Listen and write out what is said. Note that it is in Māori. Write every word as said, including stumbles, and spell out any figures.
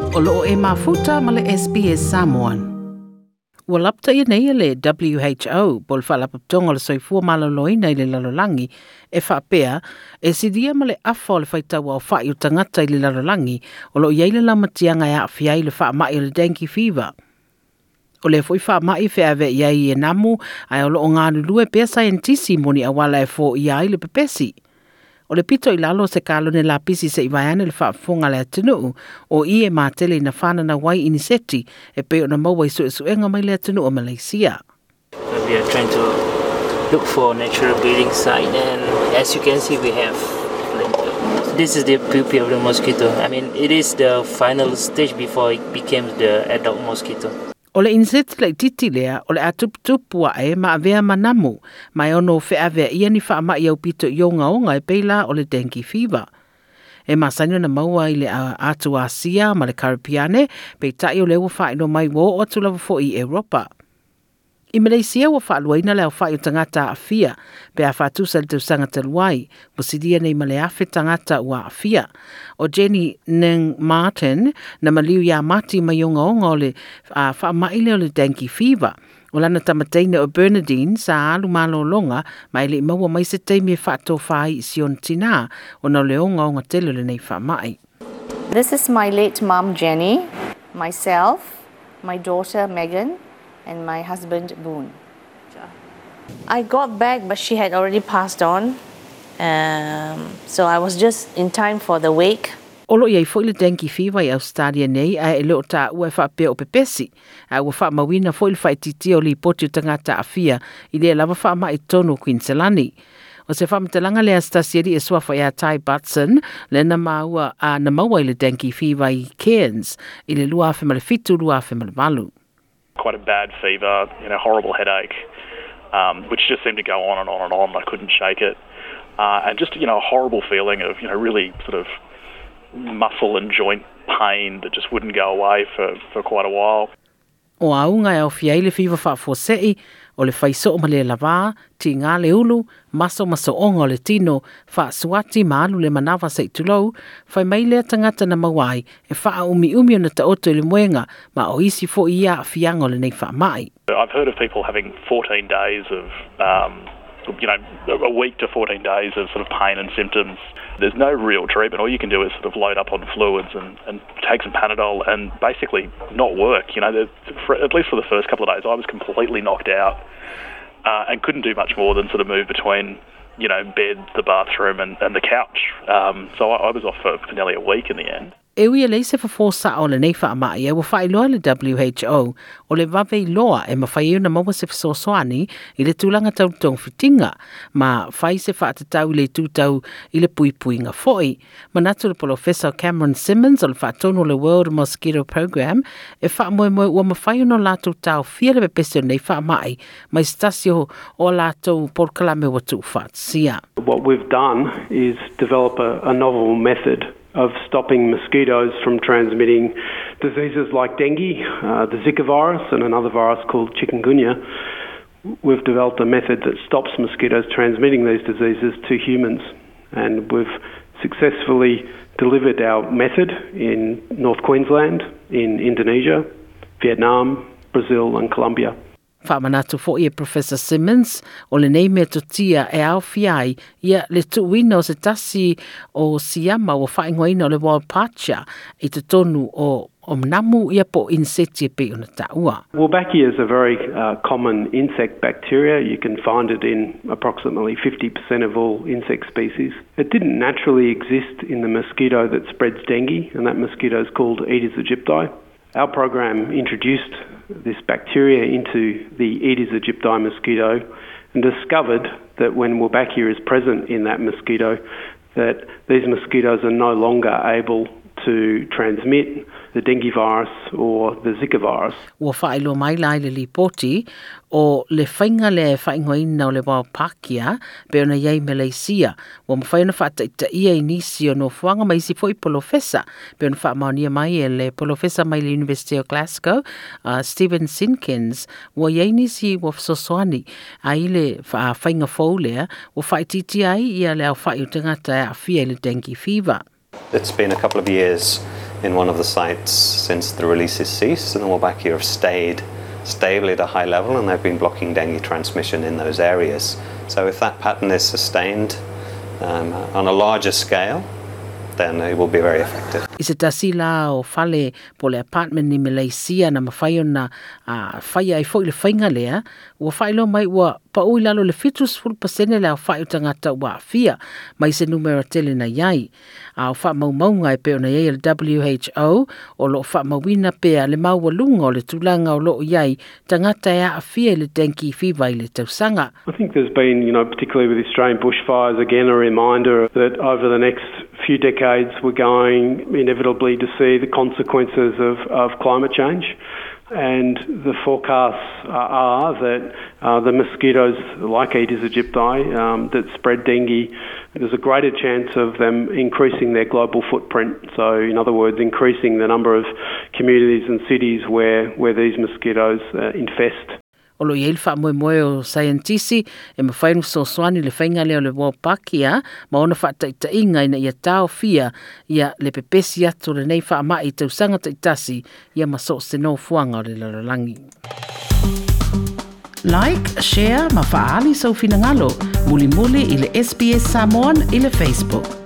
O loo e mafuta ma le S B S Samoan. Ua lapta ia nei le W H O po le whaalapaptonga le soifua maloloina i le lalolangi e whaapea e sidia ma le afa o le whaitaua o whai o tangata i le lalolangi o lo iai le lamatianga e awhia i le whaamai o le dengue fever. O le fwoi whaamai whea ve iai e namu ai o lo o ngā lulue pia scientisi moni awala e fo iai le pepesi. O le pito i lalo se kalone la pisi se iwaiane le whaafonga le atinu o i e mātele na whanana wai iniseti e peo na maua i su enga mai le atinu o Malaysia. We are trying to look for natural breeding site, and as you can see we have this is the pupae of the mosquito. I mean, it is the final stage before it becomes the adult mosquito. O le insect le titi lea, o le atuputupu e ma avea manamu, mai ono fe avea ia ni wha mai au pito i o ngaonga e peila o le dengue fever. E masanyo na maua i le atu Asia ma le Karipiane, pe tai o le ua wha ino mai wo o tu lava fo i Europa. I Malaysia wa wha aluaina leo wha i tangata a fia, pe a whatusa le tau sangata luai, musidia nei male afe tangata ua a fia. O Jenny Neng Martin, na maliu ia mati mai o ngaonga o le uh, wha maile o le dengue fever. O lana tamateine o Bernardine sa alu malo longa, mai le maua mai se teimi e whaato whai i sion tina, o na leonga o ngatelo le nei wha mai. This is my late mum Jenny, myself, my daughter Megan, and my husband Boone. I got back, but she had already passed on. Um, so I was just in time for the wake. Olo iai fo ile dengue fever i Australia nei a e leo ta ua e whaapea o pepesi. A ua wha mawina fo ile whaititi o li poti o tangata a fia i le lava wha mai tono Queenselani. O se whamtalanga le astasieri e swafa ia Tai Batson le na maua a na maua ile dengue fever i Cairns i le lua afe male fitu lua afe male malu. Quite a bad fever, you know, horrible headache, um, which just seemed to go on and on and on. I couldn't shake it. Uh, and just, you know, a horrible feeling of, you know, really sort of muscle and joint pain that just wouldn't go away for, for quite a while. O aunga e o fia ile fever wha fosei, o le whaiso o male lava, ti ngā le ulu, maso maso onga o le tino, wha suati maalu le manawa se tulou, whai mai lea tangata na mawai, e wha umi umi o na taoto le muenga, ma o isi fo ia a fianga o le nei wha mai. I've heard of people having fourteen days of, um, you know, a week to fourteen days of sort of pain and symptoms. There's no real treatment. All you can do is sort of load up on fluids and, and take some Panadol and basically not work. You know, for, at least for the first couple of days, I was completely knocked out uh, and couldn't do much more than sort of move between, you know, bed, the bathroom and, and the couch. Um, so I, I was off for, for nearly a week in the end. E ui e leise whawhosa o le nei wha mai e wa whai loa le W H O o le wawei loa e ma whai euna maua se whasosoani i le tūlanga tautong whitinga ma whai se whaatatau le tūtau i le pui pui ngā foi. Manatu le Professor Cameron Simmons o le whaatono le World Mosquito Program e wha moe moe ua ma whai una lātou tau fia le pepesio nei wha mai mai stasio o lātou porkalame watu whaatsia. What we've done is develop a, a novel method of stopping mosquitoes from transmitting diseases like dengue, uh, the Zika virus and another virus called chikungunya. We've developed a method that stops mosquitoes transmitting these diseases to humans, and we've successfully delivered our method in North Queensland, in Indonesia, Vietnam, Brazil and Colombia. Whamanatu fo ia Professor Simmons o le nei mea totia e au fiai ia le tuuina o se tasi o siama o whaingoina o le Walpacha i te tonu o o mnamu ia po insecti e pe ona taua. Wolbachia is a very uh, common insect bacteria. You can find it in approximately fifty percent of all insect species. It didn't naturally exist in the mosquito that spreads dengue, and that mosquito is called Aedes aegypti. Our program introduced this bacteria into the Aedes aegypti mosquito and discovered that when Wolbachia is present in that mosquito, that these mosquitoes are no longer able to transmit the dengue virus or the Zika virus. Ua whaelo mai lai le lipoti o le whainga le whaingoina o le Walpakia pe ona iei Malaysia. Ua mwhaina whaataita ia inisi o no whanga mai si foi polofesa pe ona whaamaunia mai e le polofesa mai le University of Glasgow, uh, Stephen Sinkins. Ua iei nisi ua sosoani a i le whainga fōlea ua whaititi ai ia le au whai o tangata a fia le dengue fever. It's been a couple of years in one of the sites since the releases ceased, and the Wolbachia have stayed stably at a high level, and they've been blocking dengue transmission in those areas. So if that pattern is sustained um, on a larger scale, then it will be very effective. I se tasi la o fale po le apartment ni Malaysia na mawhai o na uh, whai ai fo i le whainga lea, ua whai lo mai ua pa ui lalo le fitus full pasene le au whai o tangata ua fia mai se numero tele na iai. Au wha mau maunga e pe o na iai le W H O o lo wha mawina pea le mau walunga o le tulanga o lo iai tangata e a fia le dengue fever i le tausanga. I think there's been, you know, particularly with Australian bushfires, again a reminder that over the next few decades we're going inevitably to see the consequences of, of climate change. And the forecasts are that uh, the mosquitoes like Aedes aegypti um, that spread dengue, there's a greater chance of them increasing their global footprint. So in other words, increasing the number of communities and cities where, where these mosquitoes uh, infest. O lo iei wha moe moe o scientisi e mawhainu so soani le whainga leo le Wolbachia ma ona wha taita inga ina ia tau fia ia le pepesi atu le nei wha mai tau sanga taitasi ia maso se no fuanga o le lalalangi. Like, share, ma whaali sau fina ngalo, muli muli i le S B S Samoan i le Facebook.